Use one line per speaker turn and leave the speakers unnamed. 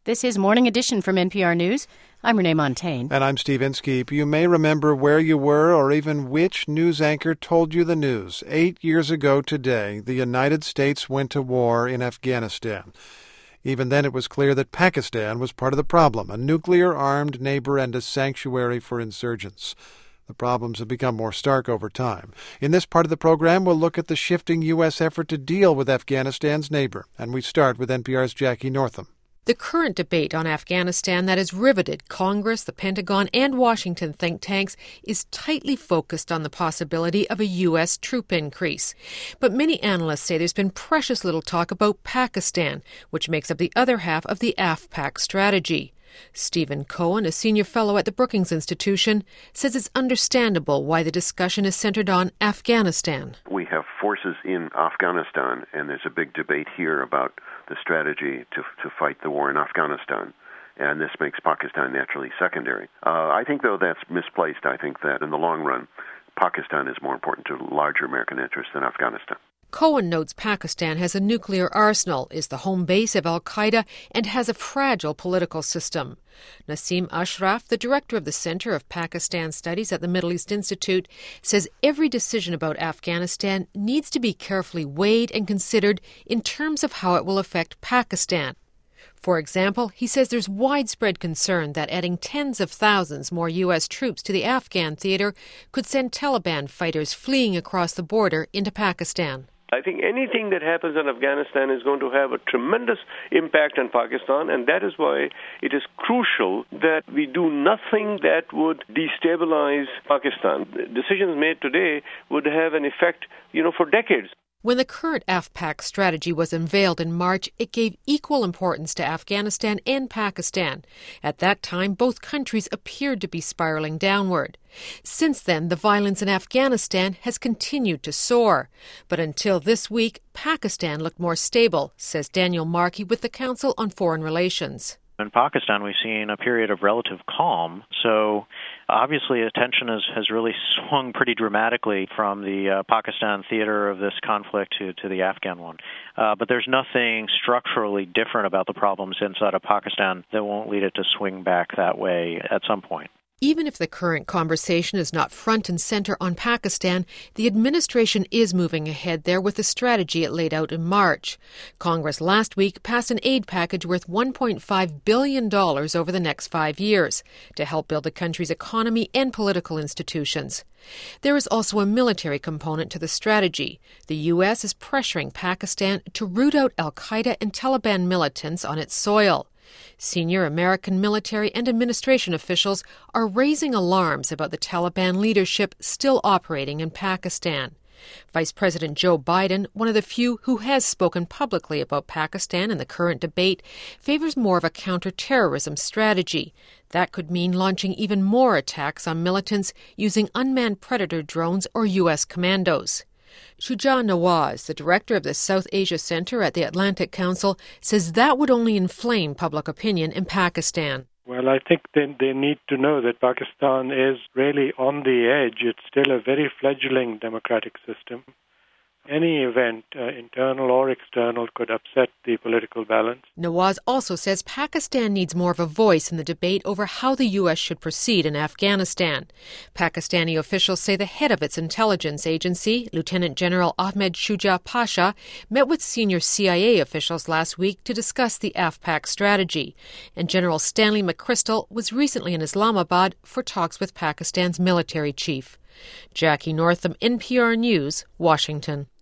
This is Morning Edition from NPR News. I'm Renee Montaigne.
And I'm Steve Inskeep. You may remember where you were or even which news anchor told you the news. 8 years ago today, the United States went to war in Afghanistan. Even then, it was clear that Pakistan was part of the problem, a nuclear-armed neighbor and a sanctuary for insurgents. The problems have become more stark over time. In this part of the program, we'll look at the shifting U.S. effort to deal with Afghanistan's neighbor. And we start with NPR's Jackie Northam.
The current debate on Afghanistan that has riveted Congress, the Pentagon, and Washington think tanks is tightly focused on the possibility of a U.S. troop increase. But many analysts say there's been precious little talk about Pakistan, which makes up the other half of the AFPAC strategy. Stephen Cohen, a senior fellow at the Brookings Institution, says it's understandable why the discussion is centered on Afghanistan.
We have forces in Afghanistan, and there's a big debate here about the strategy to fight the war in Afghanistan. And this makes Pakistan naturally secondary. I think, though, that's misplaced. I think that in the long run, Pakistan is more important to larger American interests than Afghanistan.
Cohen notes Pakistan has a nuclear arsenal, is the home base of al-Qaeda, and has a fragile political system. Nasim Ashraf, the director of the Center of Pakistan Studies at the Middle East Institute, says every decision about Afghanistan needs to be carefully weighed and considered in terms of how it will affect Pakistan. For example, he says there's widespread concern that adding tens of thousands more U.S. troops to the Afghan theater could send Taliban fighters fleeing across the border into Pakistan.
I think anything that happens in Afghanistan is going to have a tremendous impact on Pakistan, and that is why it is crucial that we do nothing that would destabilize Pakistan. Decisions made today would have an effect, for decades.
When the current AFPAC strategy was unveiled in March, it gave equal importance to Afghanistan and Pakistan. At that time, both countries appeared to be spiraling downward. Since then, the violence in Afghanistan has continued to soar. But until this week, Pakistan looked more stable, says Daniel Markey with the Council on Foreign Relations.
In Pakistan, we've seen a period of relative calm, so obviously attention has really swung pretty dramatically from the Pakistan theater of this conflict to the Afghan one. But there's nothing structurally different about the problems inside of Pakistan that won't lead it to swing back that way at some point.
Even if the current conversation is not front and center on Pakistan, the administration is moving ahead there with the strategy it laid out in March. Congress last week passed an aid package worth $1.5 billion over the next 5 years to help build the country's economy and political institutions. There is also a military component to the strategy. The U.S. is pressuring Pakistan to root out al-Qaeda and Taliban militants on its soil. Senior American military and administration officials are raising alarms about the Taliban leadership still operating in Pakistan. Vice President Joe Biden, one of the few who has spoken publicly about Pakistan in the current debate, favors more of a counterterrorism strategy. That could mean launching even more attacks on militants using unmanned predator drones or U.S. commandos. Shuja Nawaz, the director of the South Asia Center at the Atlantic Council, says that would only inflame public opinion in Pakistan.
Well, I think they need to know that Pakistan is really on the edge. It's still a very fledgling democratic system. Any event, internal or external, could upset the political balance.
Nawaz also says Pakistan needs more of a voice in the debate over how the U.S. should proceed in Afghanistan. Pakistani officials say the head of its intelligence agency, Lieutenant General Ahmed Shuja Pasha, met with senior CIA officials last week to discuss the AFPAC strategy. And General Stanley McChrystal was recently in Islamabad for talks with Pakistan's military chief. Jackie Northam, NPR News, Washington.